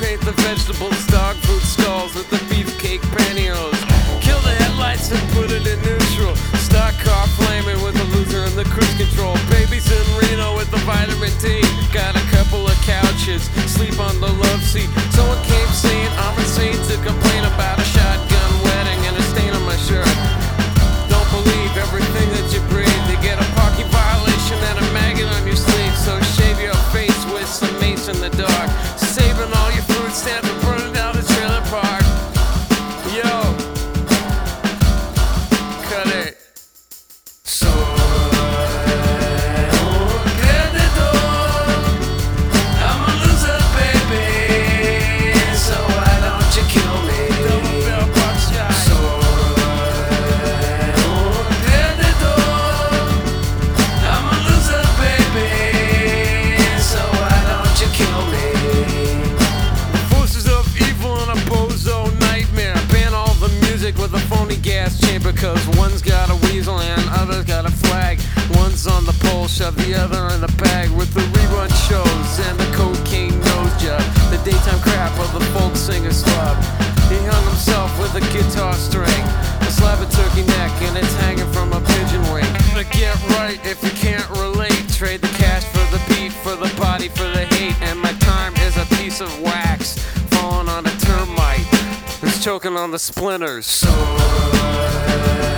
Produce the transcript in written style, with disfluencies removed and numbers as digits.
paint the vegetables, dog food stalls with the beefcake pantyhose. Kill the headlights and put it in neutral. Stock car flaming with the loser and the cruise control. Babies in Reno with the vitamin D. Got a couple of couches, sleep on the love seat. Someone came saying I'm insane to complain about a shotgun wedding and a stain on my shirt. Don't believe everything that you breathe. You get a parking violation and a maggot on your sleeve. So shave your face with some mace in the dark. Saving all your food stamps and burning down the trailer park. Yo, cut it. With a phony gas chamber, cause one's got a weasel and other's got a flag. One's on the pole, shove the other in the bag. With the rerun shows and the cocaine nose job, the daytime crap of the folk singer slub. He hung himself with a guitar string, a slab of turkey neck, and it's hanging from a pigeon wing. To get right if you can't relate, trade the cash for the beat, for the body, for the hate. And my time is a piece of wax falling on a termite who's choking on the splinters.